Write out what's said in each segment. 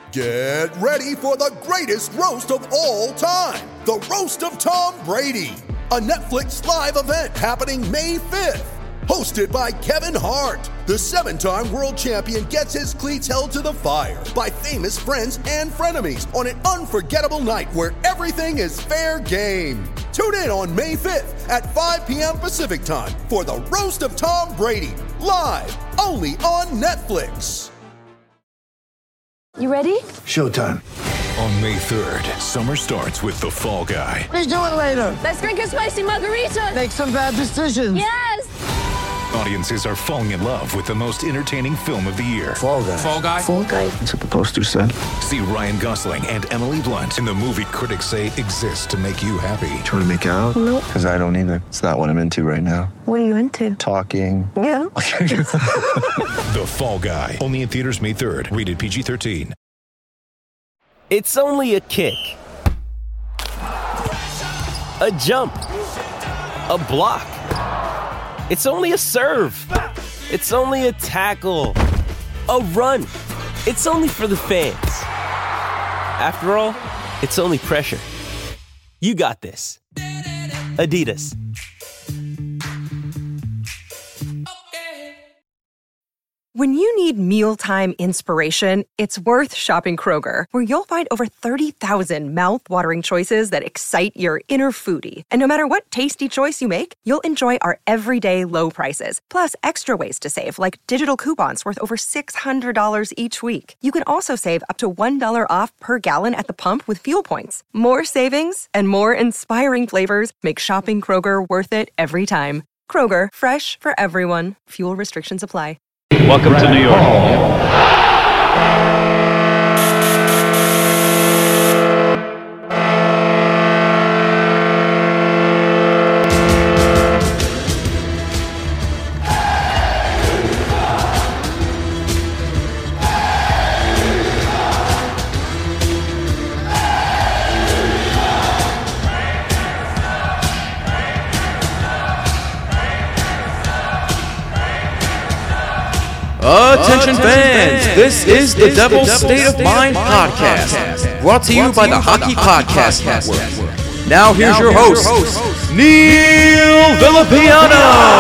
Get ready for the greatest roast of all time, the Roast of Tom Brady, a Netflix live event happening May 5th. Hosted by Kevin Hart, the 7-time world champion gets his cleats held to the fire by famous friends and frenemies on an unforgettable night where everything is fair game. Tune in on May 5th at 5 p.m. Pacific time for the Roast of Tom Brady, live only on Netflix. You ready? Showtime. On May 3rd, summer starts with The Fall Guy. Let's do it later. Let's drink a spicy margarita. Make some bad decisions. Yes! Audiences are falling in love with the most entertaining film of the year. Fall Guy. Fall Guy? Fall guy. That's what the poster said. See Ryan Gosling and Emily Blunt in the movie critics say exists to make you happy. Trying to make it out? Nope. Because I don't either. It's not what I'm into right now. What are you into? Talking. Yeah. The Fall Guy. Only in theaters May 3rd. Rated PG-13. It's only a kick. A jump. A block. It's only a serve. It's only a tackle. A run. It's only for the fans. After all, it's only pressure. You got this. Adidas. When you need mealtime inspiration, it's worth shopping Kroger, where you'll find over 30,000 mouth-watering choices that excite your inner foodie. And no matter what tasty choice you make, you'll enjoy our everyday low prices, plus extra ways to save, like digital coupons worth over $600 each week. You can also save up to $1 off per gallon at the pump with fuel points. More savings and more inspiring flavors make shopping Kroger worth it every time. Kroger, fresh for everyone. Fuel restrictions apply. Welcome to New York. Attention fans, this is the Devil's State of Mind podcast, brought to you by the Hockey Podcast Network. Now here's your host, Neil Villapiano.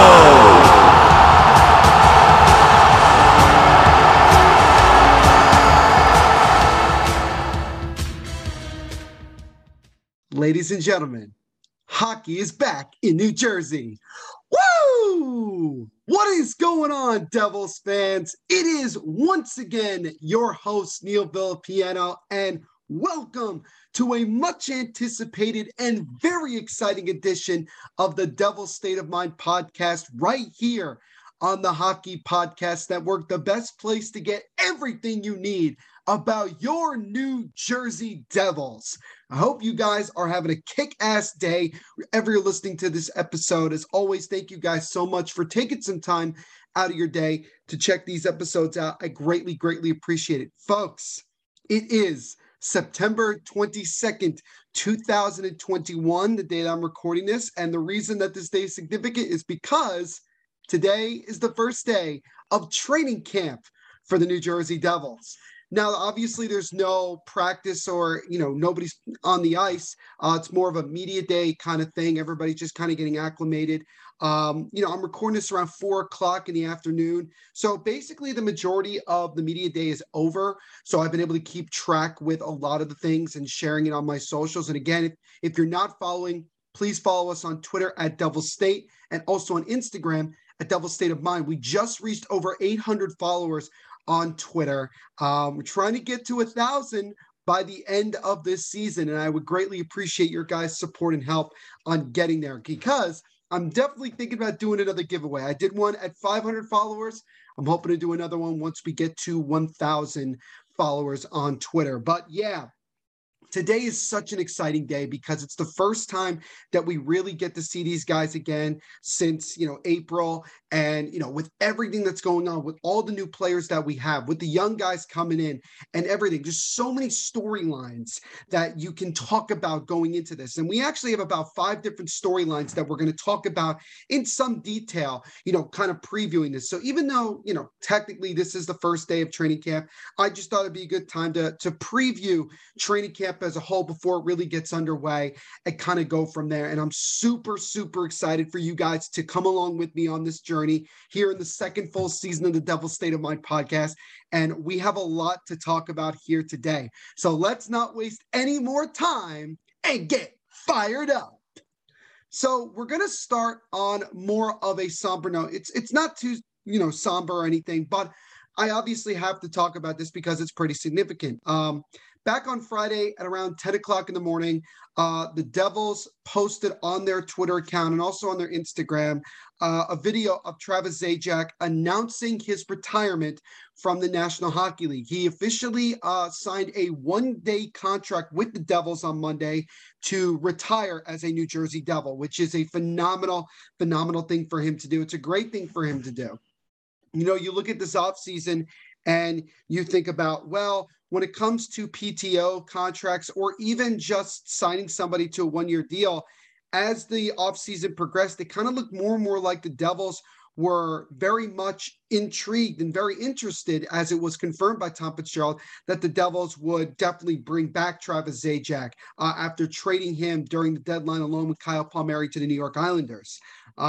Ladies and gentlemen, hockey is back in New Jersey. Woo! What is going on, Devils fans? It is once again your host, Neil Villapiano, and welcome to a much anticipated and very exciting edition of the Devil's State of Mind podcast right here on the Hockey Podcast Network, the best place to get everything you need about your New Jersey Devils. I hope you guys are having a kick-ass day wherever you're listening to this episode. As always, thank you guys so much for taking some time out of your day to check these episodes out. I greatly, greatly appreciate it. Folks, it is September 22nd, 2021, the day that I'm recording this. And the reason that this day is significant is because today is the first day of training camp for the New Jersey Devils. Now, obviously, there's no practice or, nobody's on the ice. It's more of a media day kind of thing. Everybody's just kind of getting acclimated. I'm recording this around 4 o'clock in the afternoon. So basically, the majority of the media day is over. So I've been able to keep track with a lot of the things and sharing it on my socials. And again, if you're not following, please follow us on Twitter at Devil's State and also on Instagram at Devil's State of Mind. We just reached over 800 followers on Twitter. We're trying to get to 1,000 by the end of this season, and I would greatly appreciate your guys' support and help on getting there, because I'm definitely thinking about doing another giveaway. I did one at 500 followers. I'm hoping to do another one once we get to 1,000 followers on Twitter. But yeah, Today is such an exciting day because it's the first time that we really get to see these guys again since, April. And, with everything that's going on, with all the new players that we have, with the young guys coming in and everything, just so many storylines that you can talk about going into this. And we actually have about 5 different storylines that we're going to talk about in some detail, kind of previewing this. So even though, technically this is the first day of training camp, I just thought it'd be a good time to preview training camp as a whole before it really gets underway and kind of go from there. And I'm super, super excited for you guys to come along with me on this journey here in the second full season of the Devil's State of Mind podcast. And we have a lot to talk about here today. So let's not waste any more time and get fired up. So we're going to start on more of a somber note. It's not too, somber or anything, but I obviously have to talk about this because it's pretty significant. Back on Friday at around 10 o'clock in the morning, the Devils posted on their Twitter account and also on their Instagram a video of Travis Zajac announcing his retirement from the National Hockey League. He officially signed a 1-day contract with the Devils on Monday to retire as a New Jersey Devil, which is a phenomenal thing for him to do. It's a great thing for him to do. You look at this offseason and you think about, well, when it comes to PTO contracts or even just signing somebody to a 1-year deal, as the offseason progressed, it kind of looked more and more like the Devils were very much intrigued and very interested, as it was confirmed by Tom Fitzgerald, that the Devils would definitely bring back Travis Zajac after trading him during the deadline along with Kyle Palmieri to the New York Islanders.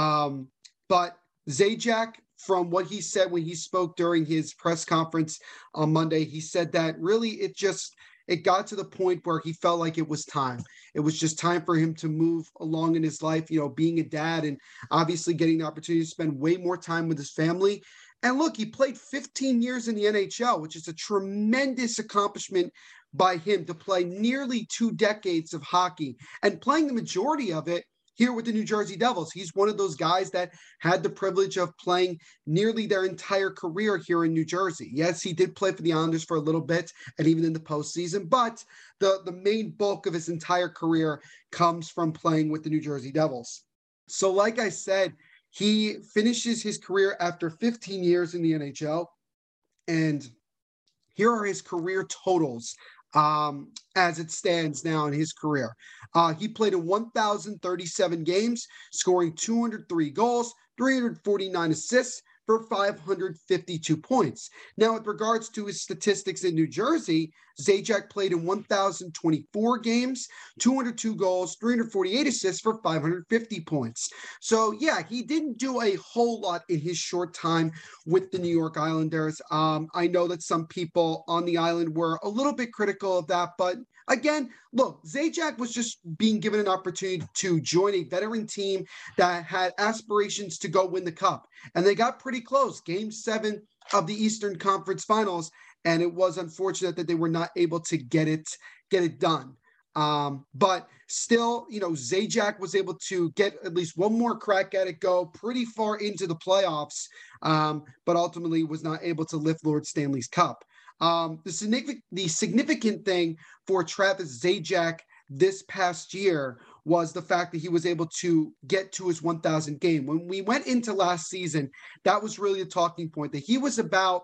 But Zajac, from what he said when he spoke during his press conference on Monday, he said that really it got to the point where he felt like it was time. It was just time for him to move along in his life, being a dad and obviously getting the opportunity to spend way more time with his family. And look, he played 15 years in the NHL, which is a tremendous accomplishment by him to play nearly 2 decades of hockey and playing the majority of it here with the New Jersey Devils. He's one of those guys that had the privilege of playing nearly their entire career here in New Jersey. Yes, he did play for the Islanders for a little bit and even in the postseason, but the main bulk of his entire career comes from playing with the New Jersey Devils. So like I said, he finishes his career after 15 years in the NHL, and here are his career totals as it stands now in his career. He played in 1,037 games, scoring 203 goals, 349 assists for 552 points. Now, with regards to his statistics in New Jersey, Zajac played in 1,024 games, 202 goals, 348 assists for 550 points. So, yeah, he didn't do a whole lot in his short time with the New York Islanders. I know that some people on the island were a little bit critical of that, but again, look, Zajac was just being given an opportunity to join a veteran team that had aspirations to go win the cup. And they got pretty close. Game 7 of the Eastern Conference Finals. And it was unfortunate that they were not able to get it done. But still, Zajac was able to get at least one more crack at it, go pretty far into the playoffs, but ultimately was not able to lift Lord Stanley's Cup. The significant thing for Travis Zajac this past year was the fact that he was able to get to his 1,000 game. When we went into last season, that was really the talking point, that he was about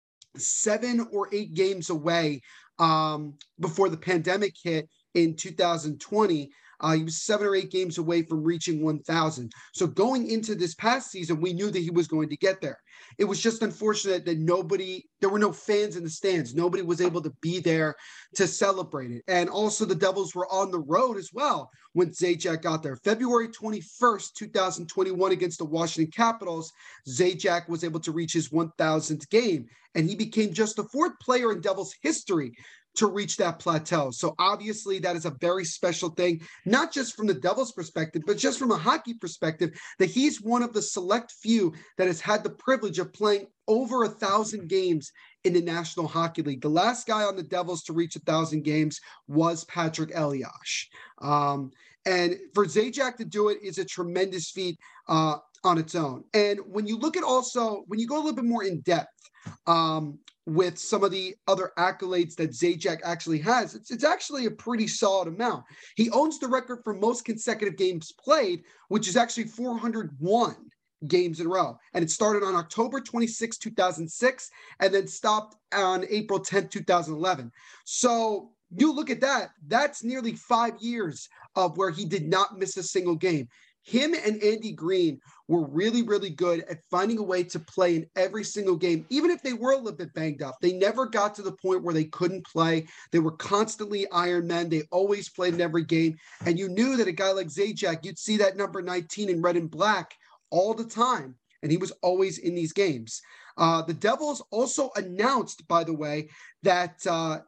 7 or 8 games away before the pandemic hit in 2020. He was 7 or 8 games away from reaching 1,000. So going into this past season, we knew that he was going to get there. It was just unfortunate that there were no fans in the stands. Nobody was able to be there to celebrate it. And also the Devils were on the road as well when Zajac got there. February 21st, 2021 against the Washington Capitals, Zajac was able to reach his 1,000th game. And he became just the 4th player in Devils history to reach that plateau. So obviously that is a very special thing, not just from the Devils perspective, but just from a hockey perspective, that he's one of the select few that has had the privilege of playing over 1,000 games in the National Hockey League. The last guy on the Devils to reach 1,000 games was Patrick Elias. And for Zajac to do it is a tremendous feat on its own. And when you look at when you go a little bit more in depth with some of the other accolades that Zajac actually has, it's actually a pretty solid amount. He owns the record for most consecutive games played, which is actually 401 games in a row. And it started on October 26, 2006, and then stopped on April 10, 2011. So you look at that, that's nearly 5 years of where he did not miss a single game. Him and Andy Green were really, really good at finding a way to play in every single game, even if they were a little bit banged up. They never got to the point where they couldn't play. They were constantly Iron Men. They always played in every game. And you knew that a guy like Zajac, you'd see that number 19 in red and black all the time. And he was always in these games. The Devils also announced, by the way, that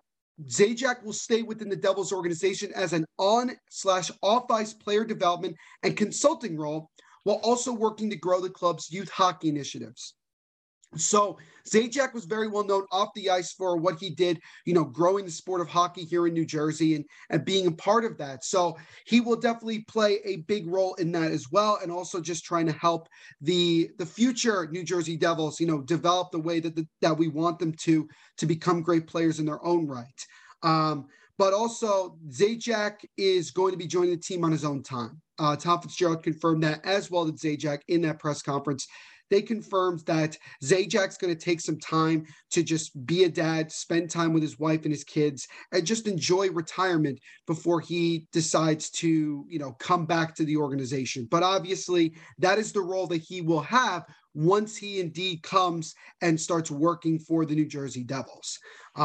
Zajac will stay within the Devils organization as an on/off-ice player development and consulting role, while also working to grow the club's youth hockey initiatives. So Zajac was very well known off the ice for what he did, growing the sport of hockey here in New Jersey and being a part of that. So he will definitely play a big role in that as well. And also just trying to help the future New Jersey Devils, develop the way that we want them to become great players in their own right. But also Zajac is going to be joining the team on his own time. Tom Fitzgerald confirmed that, as well as Zajac in that press conference. They confirmed that Zajac's going to take some time to just be a dad, spend time with his wife and his kids, and just enjoy retirement before he decides to, come back to the organization. But obviously, that is the role that he will have once he indeed comes and starts working for the New Jersey Devils.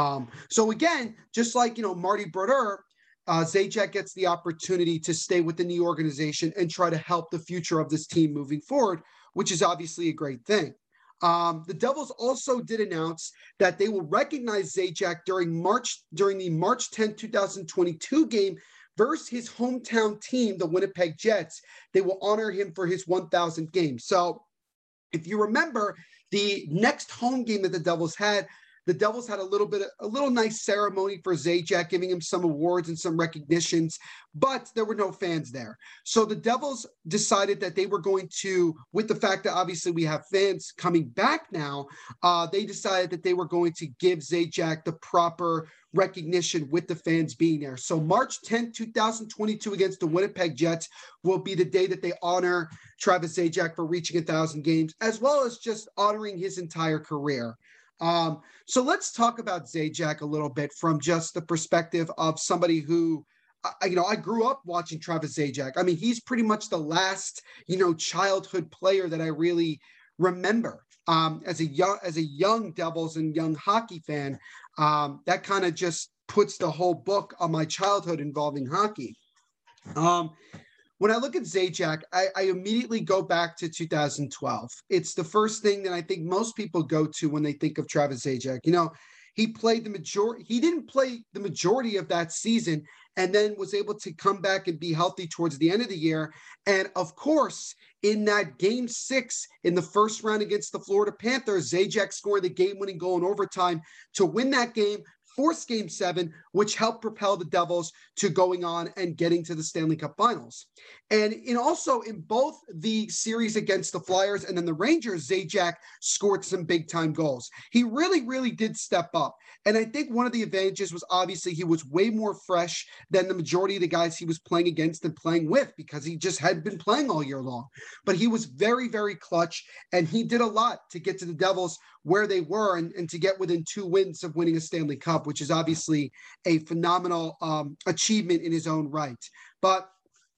So again, just like, Marty Brodeur, Zajac gets the opportunity to stay within the organization and try to help the future of this team moving forward, which is obviously a great thing. The Devils also did announce that they will recognize Zajac during the March 10, 2022 game versus his hometown team, the Winnipeg Jets. They will honor him for his 1,000th game. So if you remember, the next home game that the Devils had a little nice ceremony for Zajac, giving him some awards and some recognitions, but there were no fans there. So the Devils decided that they were going to, with the fact that obviously we have fans coming back now, they decided that they were going to give Zajac the proper recognition with the fans being there. So March 10, 2022 against the Winnipeg Jets will be the day that they honor Travis Zajac for reaching 1,000 games, as well as just honoring his entire career. So let's talk about Zajac a little bit from just the perspective of somebody who, I grew up watching Travis Zajac. I mean, he's pretty much the last, childhood player that I really remember, as a young Devils and young hockey fan. That kind of just puts the whole book on my childhood involving hockey. When I look at Zajac, I immediately go back to 2012. It's the first thing that I think most people go to when they think of Travis Zajac. He didn't play the majority of that season, and then was able to come back and be healthy towards the end of the year. And of course, in that game 6 in the first round against the Florida Panthers, Zajac scored the game-winning goal in overtime to win that game, force game 7, which helped propel the Devils to going on and getting to the Stanley Cup Finals. And also in both the series against the Flyers and then the Rangers, Zajac scored some big time goals. He really, really did step up. And I think one of the advantages was obviously he was way more fresh than the majority of the guys he was playing against and playing with, because he just had been playing all year long. But he was very, very clutch, and he did a lot to get to the Devils where they were and to get within 2 wins of winning a Stanley Cup, which is obviously a phenomenal achievement in his own right. But,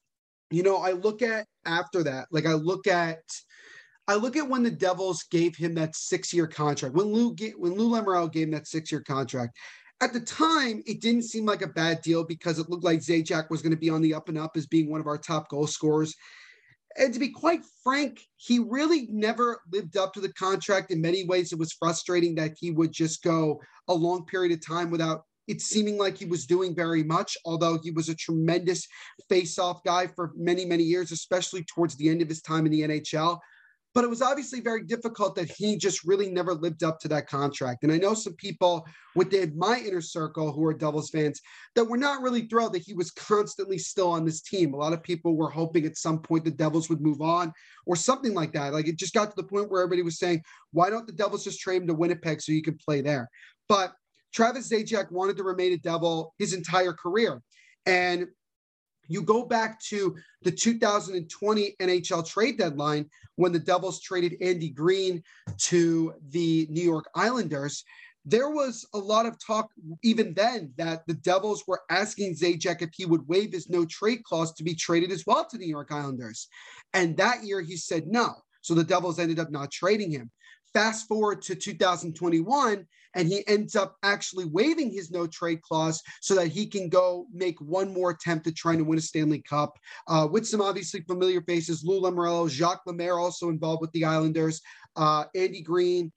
I look at after that, I look at when the Devils gave him that 6-year contract, when Lou Lamoriello gave him that 6-year contract. At the time, it didn't seem like a bad deal because it looked like Zajac was going to be on the up and up as being one of our top goal scorers. And to be quite frank, he really never lived up to the contract. In many ways, it was frustrating that he would just go a long period of time without it seeming like he was doing very much, although he was a tremendous face-off guy for many, many years, especially towards the end of his time in the NHL. But it was obviously very difficult that he just really never lived up to that contract. And I know some people within my inner circle who are Devils fans that were not really thrilled that he was constantly still on this team. A lot of people were hoping at some point the Devils would move on or something like that. Like, it just got to the point where everybody was saying, why don't the Devils just trade him to Winnipeg so he can play there? But Travis Zajac wanted to remain a Devil his entire career. And you go back to the 2020 NHL trade deadline when the Devils traded Andy Green to the New York Islanders. There was a lot of talk even then that the Devils were asking Zajac if he would waive his no trade clause to be traded as well to the New York Islanders. And that year he said no. So the Devils ended up not trading him. Fast forward to 2021, and he ends up actually waiving his no trade clause so that he can go make one more attempt at trying to win a Stanley Cup with some obviously familiar faces. Lou Lamoriello, Jacques Lemaire also involved with the Islanders, Andy Green,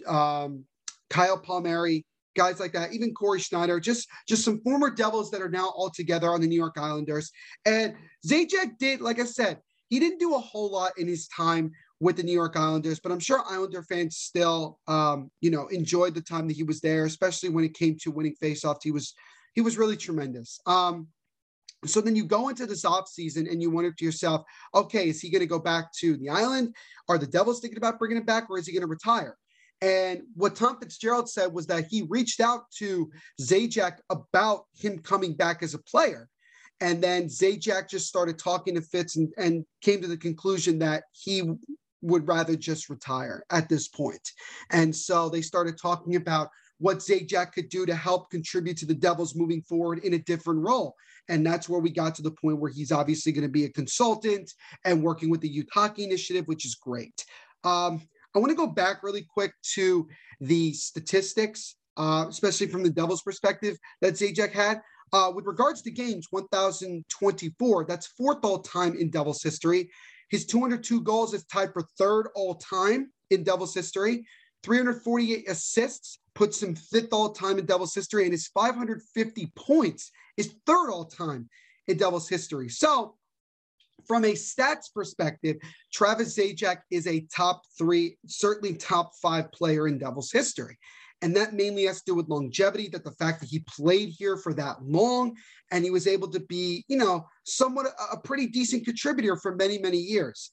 Kyle Palmieri, guys like that, even Corey Schneider, just some former Devils that are now all together on the New York Islanders. And Zajac did, like I said, he didn't do a whole lot in his time with the New York Islanders, but I'm sure Islander fans still, enjoyed the time that he was there, especially when it came to winning faceoffs. He was really tremendous. So then you go into this offseason and you wonder to yourself, okay, is he going to go back to the Island? Are the Devils thinking about bringing him back, or is he going to retire? And what Tom Fitzgerald said was that he reached out to Zajac about him coming back as a player. And then Zajac just started talking to Fitz and came to the conclusion that he would rather just retire at this point. And so they started talking about what Zajac could do to help contribute to the Devils moving forward in a different role. And that's where we got to the point where he's obviously going to be a consultant and working with the Youth Hockey Initiative, which is great. I want to go back really quick to the statistics, especially from the Devils' perspective that Zajac had. With regards to games, 1,024, that's fourth all-time in Devils history. His 202 goals is tied for third all-time in Devils history. 348 assists puts him fifth all-time in Devils history, and his 550 points is third all-time in Devils history. So from a stats perspective, Travis Zajac is a top 3, certainly top 5 player in Devils history. And that mainly has to do with longevity, that the fact that he played here for that long and he was able to be, somewhat a pretty decent contributor for many, many years.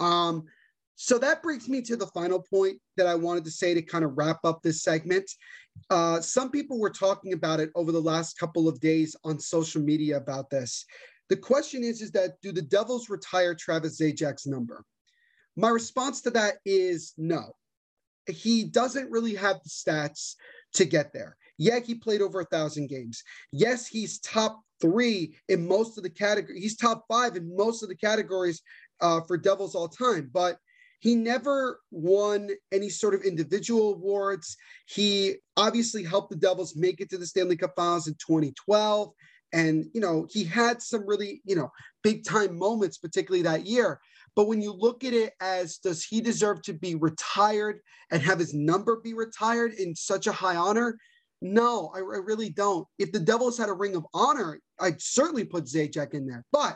So that brings me to the final point that I wanted to say to kind of wrap up this segment. Some people were talking about it over the last couple of days on social media about this. The question is that do the Devils retire Travis Zajac's number? My response to that is no. He doesn't really have the stats to get there. Yeah, he played over 1,000 games. Yes, he's top 3 in most of the categories. He's top 5 in most of the categories for Devils all time, but he never won any sort of individual awards. He obviously helped the Devils make it to the Stanley Cup Finals in 2012. And, he had some really, big time moments, particularly that year. But when you look at it as, does he deserve to be retired and have his number be retired in such a high honor? No, I really don't. If the Devils had a ring of honor, I'd certainly put Zajac in there. But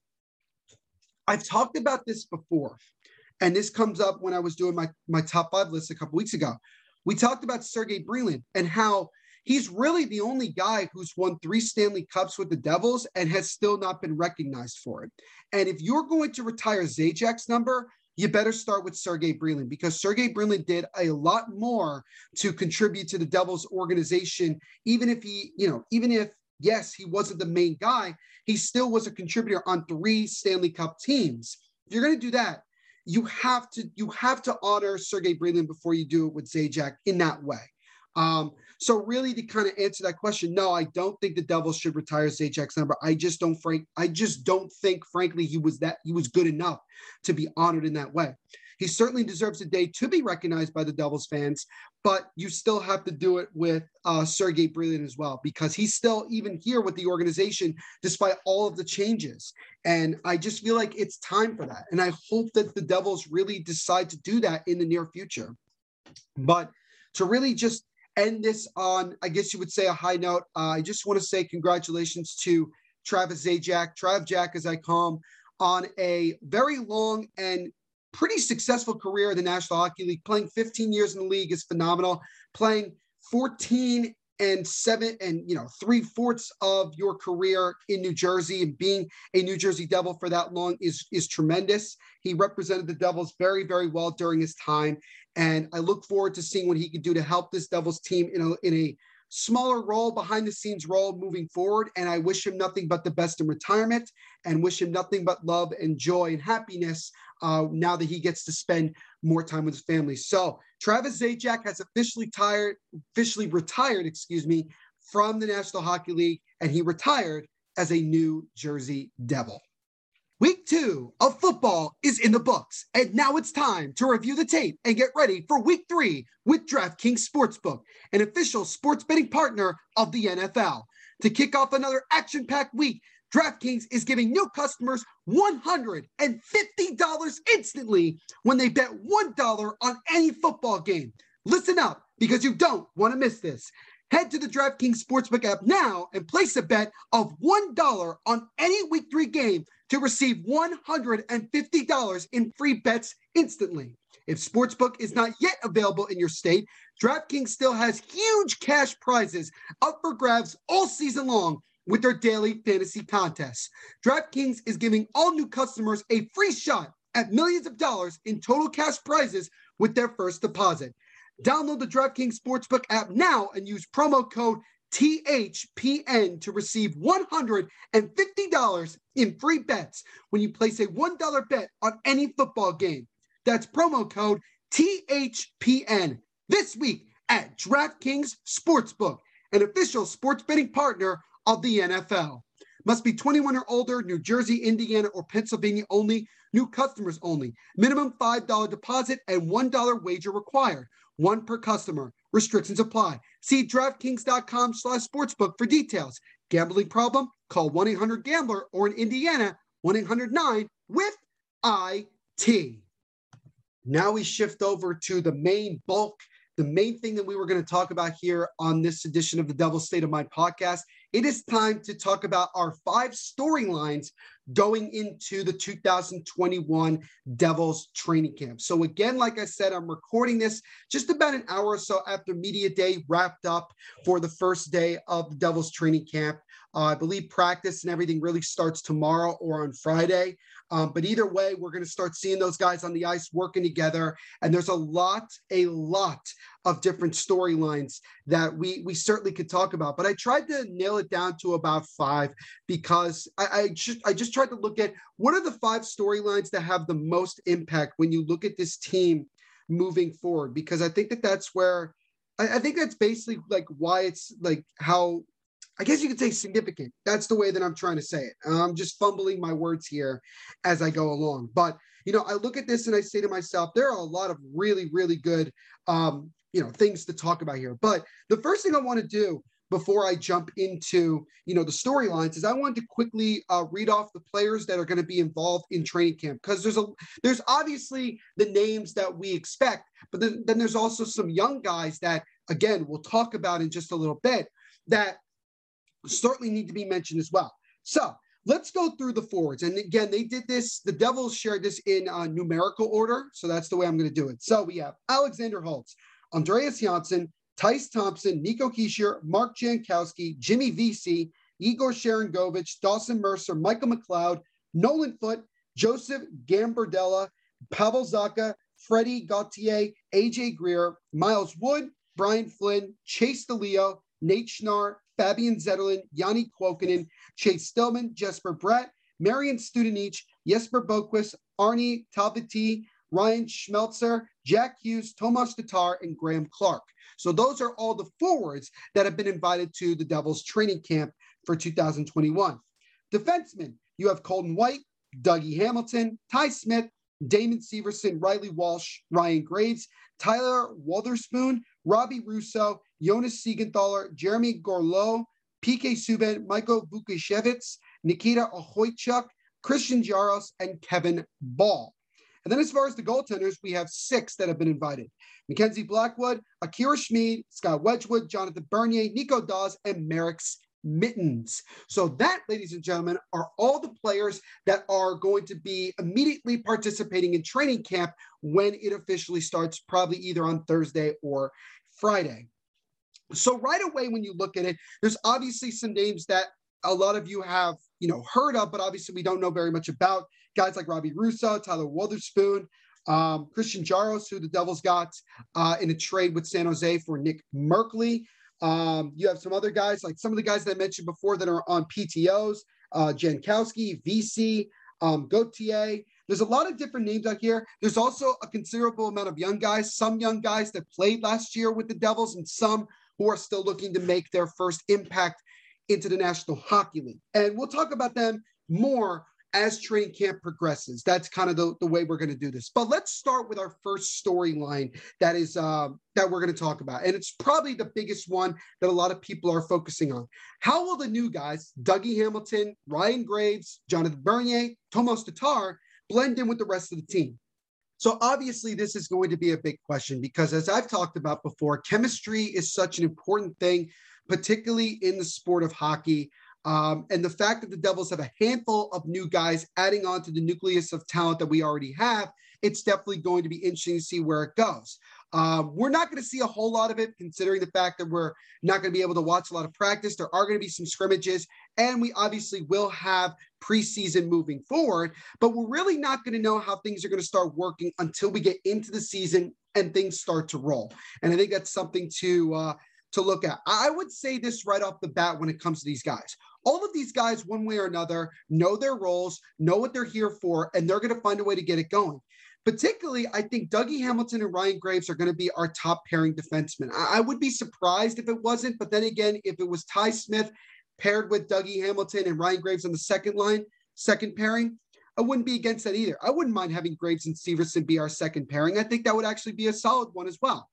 I've talked about this before, and this comes up when I was doing my top 5 list a couple weeks ago. We talked about Sergei Brylin and how he's really the only guy who's won 3 Stanley Cups with the Devils and has still not been recognized for it. And if you're going to retire Zajac's number, you better start with Sergei Brylin, because Sergei Brylin did a lot more to contribute to the Devils organization. Even if yes, he wasn't the main guy, he still was a contributor on 3 Stanley Cup teams. If you're going to do that, you have to honor Sergei Brylin before you do it with Zajac in that way. So really, to kind of answer that question, no, I don't think the Devils should retire Zajac's number. I just don't think, frankly, he was good enough to be honored in that way. He certainly deserves a day to be recognized by the Devils fans, but you still have to do it with Sergei Brylin as well, because he's still even here with the organization despite all of the changes. And I just feel like it's time for that. And I hope that the Devils really decide to do that in the near future. But to really just end this on, I guess you would say, a high note, I just want to say congratulations to Travis Zajac, Trav Jack as I call him, on a very long and pretty successful career in the National Hockey League. Playing 15 years in the league is phenomenal. Playing 14 and 7 and 3/4 of your career in New Jersey and being a New Jersey Devil for that long is tremendous. He represented the Devils very, very well during his time, and I look forward to seeing what he can do to help this Devils team in a smaller role, behind the scenes role moving forward. And I wish him nothing but the best in retirement, and wish him nothing but love and joy and happiness now that he gets to spend more time with his family. So Travis Zajac has officially retired, from the National Hockey League, and he retired as a New Jersey Devil. Week 2 of football is in the books, and now it's time to review the tape and get ready for Week 3 with DraftKings Sportsbook, an official sports betting partner of the NFL. To kick off another action-packed week, DraftKings is giving new customers $150 instantly when they bet $1 on any football game. Listen up, because you don't want to miss this. Head to the DraftKings Sportsbook app now and place a bet of $1 on any Week 3 game to receive $150 in free bets instantly. If Sportsbook is not yet available in your state, DraftKings still has huge cash prizes up for grabs all season long with their daily fantasy contests. DraftKings is giving all new customers a free shot at millions of dollars in total cash prizes with their first deposit. Download the DraftKings Sportsbook app now and use promo code THPN to receive $150 in free bets when you place a $1 bet on any football game. That's promo code THPN this week at DraftKings Sportsbook, an official sports betting partner of the NFL. Must be 21 or older, New Jersey, Indiana, or Pennsylvania only. New customers only. Minimum $5 deposit and $1 wager required. One per customer. Restrictions apply. See DraftKings.com/sportsbook for details. Gambling problem? Call 1-800-GAMBLER or in Indiana, 1-800-9-WITH-IT. Now we shift over to the main bulk, the main thing that we were going to talk about here on this edition of the Devil's State of Mind podcast. It is time to talk about our 5 storylines going into the 2021 Devils training camp. So again, like I said, I'm recording this just about an hour or so after media day wrapped up for the first day of the Devils training camp. I believe practice and everything really starts tomorrow or on Friday. But either way, we're going to start seeing those guys on the ice working together. And there's a lot of different storylines that we certainly could talk about. But I tried to nail it down to about 5 because I just tried to look at what are the 5 storylines that have the most impact when you look at this team moving forward. Because I think that's where I think that's basically like why it's like how I guess you could say significant. That's the way that I'm trying to say it. I'm just fumbling my words here as I go along. But, I look at this and I say to myself, there are a lot of really, really good, things to talk about here. But the first thing I want to do before I jump into, the storylines is I wanted to quickly read off the players that are going to be involved in training camp. Because there's obviously the names that we expect, but then there's also some young guys that, again, we'll talk about in just a little bit that certainly need to be mentioned as well. So let's go through the forwards. And again, they did this, the Devils shared this in numerical order. So that's the way I'm going to do it. So we have Alexander Holtz, Andreas Janssen, Tice Thompson, Nico Hischier, Mark Jankowski, Jimmy Vesey, Igor Sharangovich, Dawson Mercer, Michael McLeod, Nolan Foote, Joseph Gambardella, Pavel Zacha, Freddie Gauthier, AJ Greer, Miles Wood, Brian Flynn, Chase DeLeo, Nate Schnarr, Fabian Zetterlund, Yanni Kuokkanen, Chase Stillman, Jesper Bratt, Marian Studenich, Jesper Boquist, Arnie Talviti, Ryan Schmelzer, Jack Hughes, Tomas Tatar, and Graham Clark. So those are all the forwards that have been invited to the Devils training camp for 2021. Defensemen, you have Colton White, Dougie Hamilton, Ty Smith, Damon Severson, Riley Walsh, Ryan Graves, Tyler Wotherspoon, Robbie Russo, Jonas Siegenthaler, Jeremy Gorlo, PK Subban, Michael Vukišević, Nikita Okhotyuk, Christian Jaros, and Kevin Ball. And then as far as the goaltenders, we have 6 that have been invited. Mackenzie Blackwood, Akira Schmid, Scott Wedgwood, Jonathan Bernier, Nico Dawes, and Marek mittens. So that, ladies and gentlemen, are all the players that are going to be immediately participating in training camp when it officially starts, probably either on Thursday or Friday. So right away, when you look at it, there's obviously some names that a lot of you have, heard of, but obviously we don't know very much about. Guys like Robbie Russo, Tyler Wotherspoon, Christian Jaros, who the Devils got in a trade with San Jose for Nick Merkley. You have some other guys, like some of the guys that I mentioned before that are on PTOs, Jankowski, VC, Gauthier. There's a lot of different names out here. There's also a considerable amount of young guys, some young guys that played last year with the Devils and some who are still looking to make their first impact into the National Hockey League. And we'll talk about them more as training camp progresses. That's kind of the way we're going to do this. But let's start with our first storyline that is that we're going to talk about. And it's probably the biggest one that a lot of people are focusing on. How will the new guys, Dougie Hamilton, Ryan Graves, Jonathan Bernier, Tomas Tatar, blend in with the rest of the team? So obviously this is going to be a big question because, as I've talked about before, chemistry is such an important thing, particularly in the sport of hockey. And the fact that the Devils have a handful of new guys adding on to the nucleus of talent that we already have, it's definitely going to be interesting to see where it goes. We're not going to see a whole lot of it, considering the fact that we're not going to be able to watch a lot of practice. There are going to be some scrimmages, and we obviously will have preseason moving forward, but we're really not going to know how things are going to start working until we get into the season and things start to roll. And I think that's something to look at. I would say this right off the bat when it comes to these guys. All of these guys, one way or another, know their roles, know what they're here for, and they're going to find a way to get it going. Particularly, I think Dougie Hamilton and Ryan Graves are going to be our top pairing defensemen. I would be surprised if it wasn't, but then again, if it was Ty Smith paired with Dougie Hamilton and Ryan Graves on the second line, second pairing, I wouldn't be against that either. I wouldn't mind having Graves and Severson be our second pairing. I think that would actually be a solid one as well.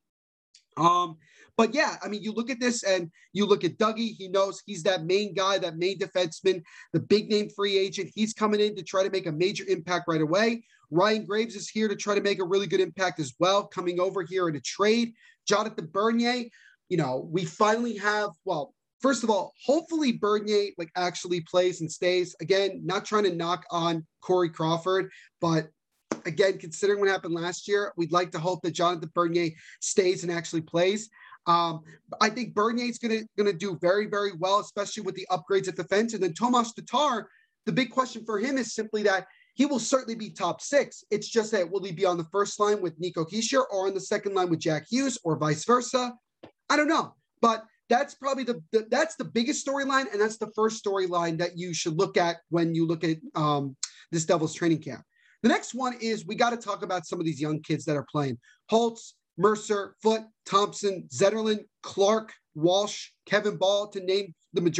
But yeah, I mean, you look at this and you look at Dougie, he knows he's that main guy, that main defenseman, the big name free agent. He's coming in to try to make a major impact right away. Ryan Graves is here to try to make a really good impact as well, coming over here in a trade. Jonathan Bernier, we finally have, well, first of all, hopefully Bernier actually plays and stays. Again, not trying to knock on Corey Crawford, but again, considering what happened last year, we'd like to hope that Jonathan Bernier stays and actually plays. I think Bernier is going to do very, very well, especially with the upgrades at defense. And then Tomas Tatar, the big question for him is simply that he will certainly be top six. It's just that will he be on the first line with Nico Hischier or on the second line with Jack Hughes or vice versa? I don't know, but that's probably that's the biggest storyline, and that's the first storyline that you should look at when you look at this Devils training camp. The next one is we got to talk about some of these young kids that are playing. Holtz, Mercer, Foote, Thompson, Zetterlund, Clark, Walsh, Kevin Ball, to name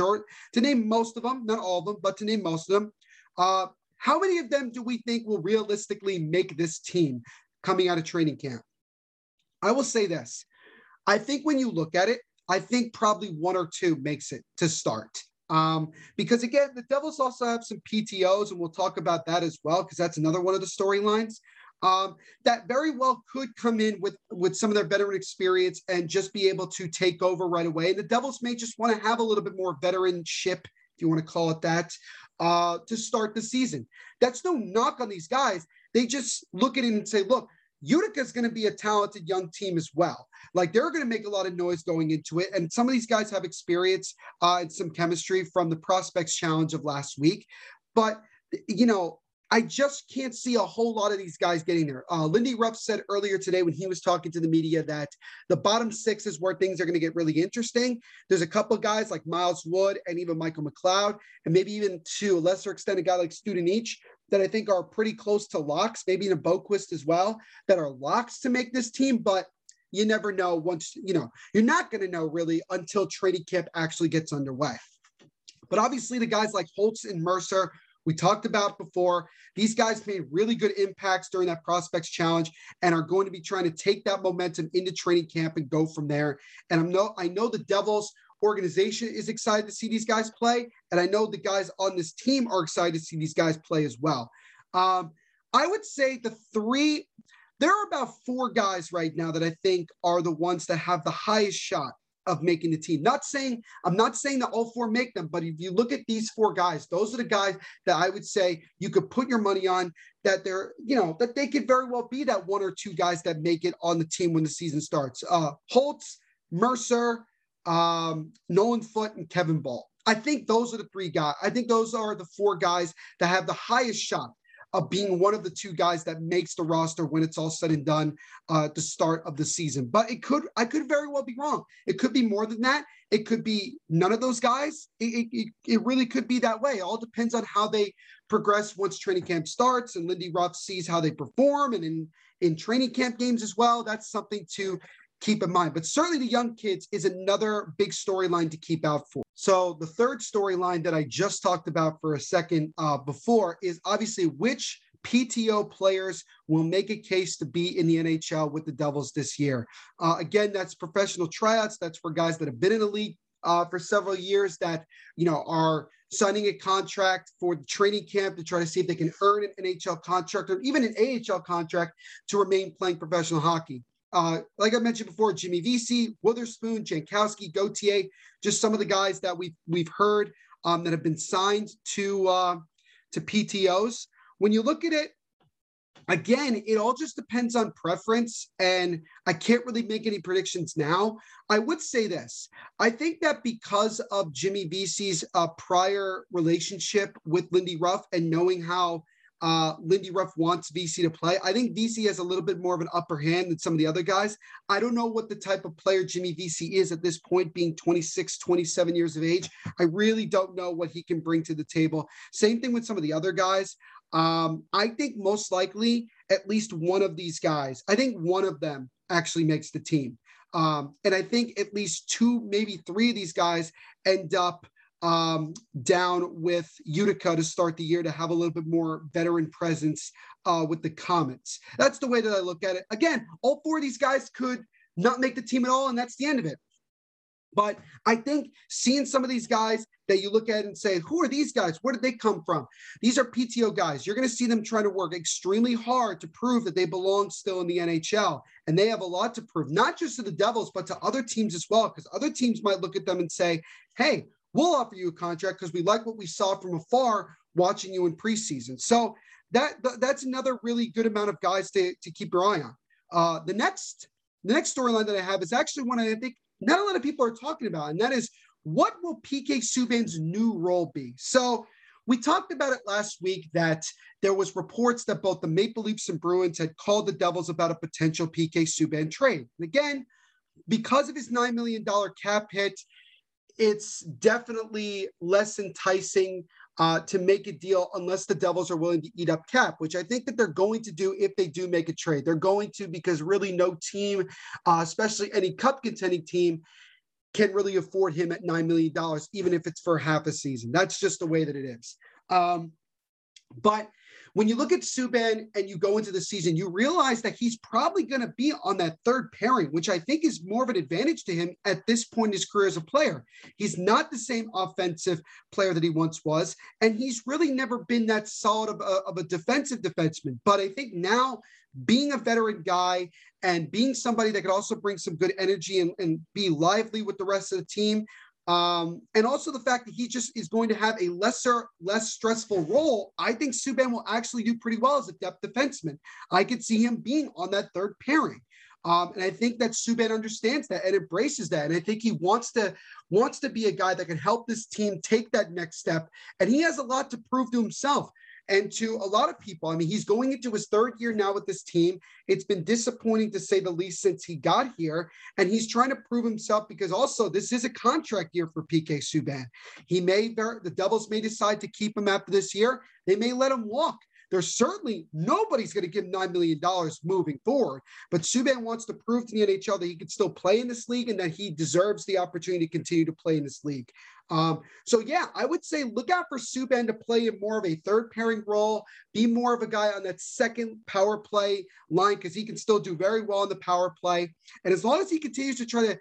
most of them, not all of them, but to name most of them. How many of them do we think will realistically make this team coming out of training camp? I will say this. I think when you look at it, I think probably one or two makes it to start. Because again, the Devils also have some PTOs, and we'll talk about that as well, because that's another one of the storylines. That very well could come in with some of their veteran experience and just be able to take over right away. And the Devils may just want to have a little bit more veteranship, if you want to call it that, to start the season. That's no knock on these guys. They just look at it and say, look, Utica is going to be a talented young team as well. Like, they're going to make a lot of noise going into it. And some of these guys have experience and some chemistry from the Prospects Challenge of last week. But, I just can't see a whole lot of these guys getting there. Lindy Ruff said earlier today when he was talking to the media that the bottom six is where things are going to get really interesting. There's a couple of guys like Miles Wood and even Michael McLeod, and maybe even to a lesser extent a guy like Studenic that I think are pretty close to locks, maybe in a Boquist as well, that are locks to make this team. But you never know once, you're not going to know really until training camp actually gets underway. But obviously the guys like Holtz and Mercer, we talked about before, these guys made really good impacts during that Prospects Challenge and are going to be trying to take that momentum into training camp and go from there. And I know the Devils organization is excited to see these guys play, and I know the guys on this team are excited to see these guys play as well. I would say there are about four guys right now that I think are the ones that have the highest shot of making the team. I'm not saying that all four make them, but if you look at these four guys, those are the guys that I would say you could put your money on, that they're, that they could very well be that one or two guys that make it on the team when the season starts. Holtz, Mercer, Nolan Foote, and Kevin Ball. I think those are the three guys. I think those are the four guys that have the highest shot of being one of the two guys that makes the roster when it's all said and done at the start of the season. But I could very well be wrong. It could be more than that. It could be none of those guys. It really could be that way. It all depends on how they progress once training camp starts and Lindy Ruff sees how they perform, and in training camp games as well. That's something to keep in mind. But certainly the young kids is another big storyline to keep out for. So the third storyline that I just talked about for a second before is obviously which PTO players will make a case to be in the NHL with the Devils this year. Again, that's professional tryouts. That's for guys that have been in the league for several years that, are signing a contract for the training camp to try to see if they can earn an NHL contract or even an AHL contract to remain playing professional hockey. Like I mentioned before, Jimmy Vesey, Witherspoon, Jankowski, Gauthier, just some of the guys that we've heard that have been signed to PTOs. When you look at it, again, it all just depends on preference, and I can't really make any predictions now. I would say this. I think that because of Jimmy Vesey's prior relationship with Lindy Ruff and knowing how Lindy Ruff wants Vesey to play, I think Vesey has a little bit more of an upper hand than some of the other guys. I don't know what the type of player Jimmy Vesey is at this point, being 26, 27 years of age. I really don't know what he can bring to the table. Same thing with some of the other guys. I think most likely at least one of these guys, I think one of them actually makes the team. And I think at least two, maybe three of these guys end up down with Utica to start the year to have a little bit more veteran presence with the Comets. That's the way that I look at it. Again, all four of these guys could not make the team at all, and that's the end of it. But I think seeing some of these guys that you look at and say, who are these guys? Where did they come from? These are PTO guys. You're going to see them trying to work extremely hard to prove that they belong still in the NHL. And they have a lot to prove, not just to the Devils, but to other teams as well, because other teams might look at them and say, hey, we'll offer you a contract because we like what we saw from afar watching you in preseason. So that's another really good amount of guys to keep your eye on. The next storyline that I have is actually one I think not a lot of people are talking about, and that is, what will PK Subban's new role be? So we talked about it last week that there was reports that both the Maple Leafs and Bruins had called the Devils about a potential PK Subban trade. And again, because of his $9 million cap hit, it's definitely less enticing to make a deal unless the Devils are willing to eat up cap, which I think that they're going to do if they do make a trade. They're going to, because really no team, especially any cup contending team, can really afford him at $9 million, even if it's for half a season. That's just the way that it is. But when you look at Subban and you go into the season, you realize that he's probably going to be on that third pairing, which I think is more of an advantage to him at this point in his career as a player. He's not the same offensive player that he once was, and he's really never been that solid of a defensive defenseman. But I think now, being a veteran guy and being somebody that could also bring some good energy and be lively with the rest of the team, and also the fact that he just is going to have a less stressful role, I think Subban will actually do pretty well as a depth defenseman. I could see him being on that third pairing. And I think that Subban understands that and embraces that. And I think he wants to be a guy that can help this team take that next step. And he has a lot to prove to himself and to a lot of people. I mean, he's going into his third year now with this team. It's been disappointing to say the least since he got here. And he's trying to prove himself because also this is a contract year for PK Subban. The Devils may decide to keep him after this year. They may let him walk. There's certainly nobody's going to give him $9 million moving forward, but Subban wants to prove to the NHL that he can still play in this league and that he deserves the opportunity to continue to play in this league. So yeah, I would say look out for Subban to play in more of a third pairing role, be more of a guy on that second power play line, because he can still do very well in the power play. And as long as he continues to try to,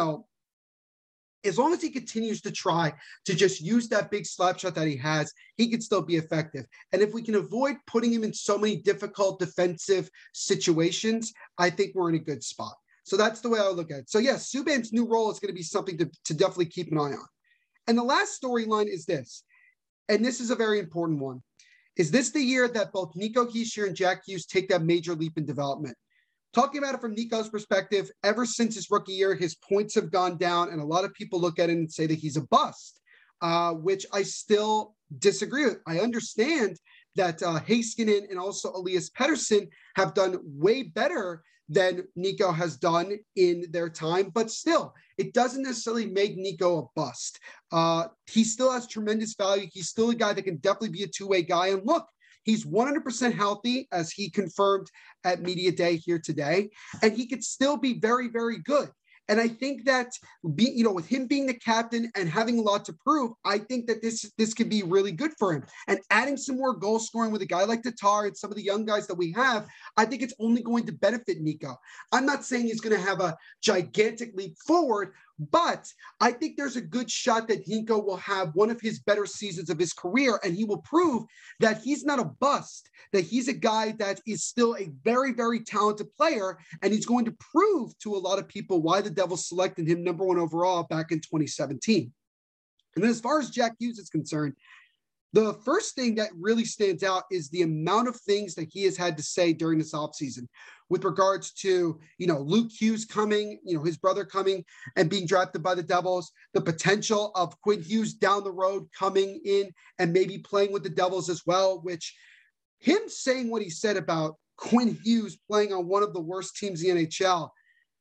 as long as he continues to try to just use that big slap shot that he has, he can still be effective. And if we can avoid putting him in so many difficult defensive situations, I think we're in a good spot. So that's the way I would look at it. So yes, Subban's new role is going to be something to definitely keep an eye on. And the last storyline is this, and this is a very important one. Is this the year that both Nico Hischier and Jack Hughes take that major leap in development? Talking about it from Nico's perspective, ever since his rookie year, his points have gone down, and a lot of people look at it and say that he's a bust, which I still disagree with. I understand that Heiskanen and also Elias Pettersson have done way better than Nico has done in their time, but still, it doesn't necessarily make Nico a bust. He still has tremendous value. He's still a guy that can definitely be a two-way guy. And look, he's 100% healthy, as he confirmed at Media Day here today, and he could still be very, very good. And I think that, with him being the captain and having a lot to prove, I think that this could be really good for him. And adding some more goal scoring with a guy like Tatar and some of the young guys that we have, I think it's only going to benefit Nico. I'm not saying he's going to have a gigantic leap forward, but I think there's a good shot that Nico will have one of his better seasons of his career, and he will prove that he's not a bust, that he's a guy that is still a very, very talented player, and he's going to prove to a lot of people why the Devils selected him number 1 overall back in 2017. And then as far as Jack Hughes is concerned, the first thing that really stands out is the amount of things that he has had to say during this offseason with regards to, Luke Hughes coming, his brother coming and being drafted by the Devils, the potential of Quinn Hughes down the road coming in and maybe playing with the Devils as well, which him saying what he said about Quinn Hughes playing on one of the worst teams in the NHL,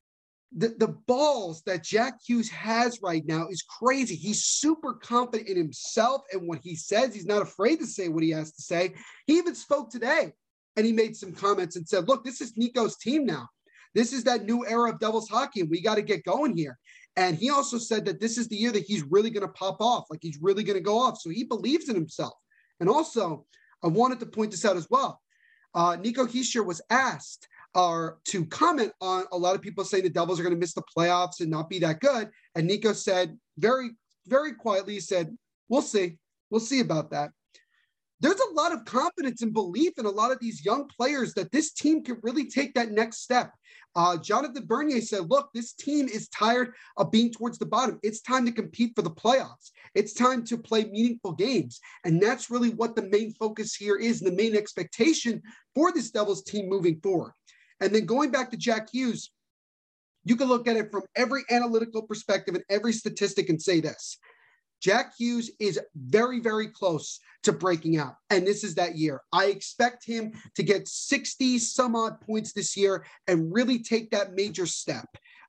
the balls that Jack Hughes has right now is crazy. He's super confident in himself and what he says. He's not afraid to say what he has to say. He even spoke today and he made some comments and said, look, this is Nico's team now. This is that new era of Devils hockey, and we got to get going here. And he also said that this is the year that he's really going to pop off, like he's really going to go off. So he believes in himself. And also, I wanted to point this out as well. Nico Hischier was asked to comment on a lot of people saying the Devils are going to miss the playoffs and not be that good. And Nico said very, very quietly, he said, we'll see. We'll see about that. There's a lot of confidence and belief in a lot of these young players that this team can really take that next step. Jonathan Bernier said, look, this team is tired of being towards the bottom. It's time to compete for the playoffs. It's time to play meaningful games. And that's really what the main focus here is, the main expectation for this Devils team moving forward. And then going back to Jack Hughes, you can look at it from every analytical perspective and every statistic and say this. Jack Hughes is very, very close to breaking out. And this is that year. I expect him to get 60 some odd points this year and really take that major step.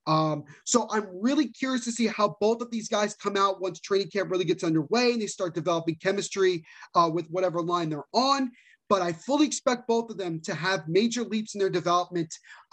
So I'm really curious to see how both of these guys come out once training camp really gets underway and they start developing chemistry with whatever line they're on. But I fully expect both of them to have major leaps in their development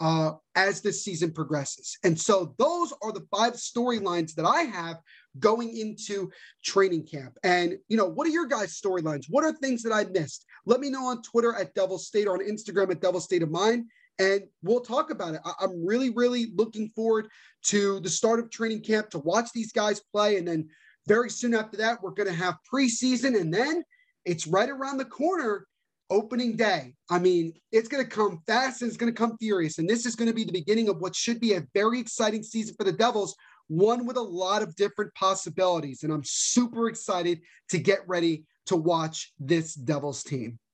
as this season progresses. And so those are the 5 storylines that I have going into training camp. And, what are your guys' storylines? What are things that I missed? Let me know on Twitter at Devils State or on Instagram at Devils State of Mind, and we'll talk about it. I'm really, really looking forward to the start of training camp to watch these guys play. And then very soon after that, we're going to have preseason, and then it's right around the corner. Opening day. I mean, it's going to come fast and it's going to come furious. And this is going to be the beginning of what should be a very exciting season for the Devils, one with a lot of different possibilities. And I'm super excited to get ready to watch this Devils team.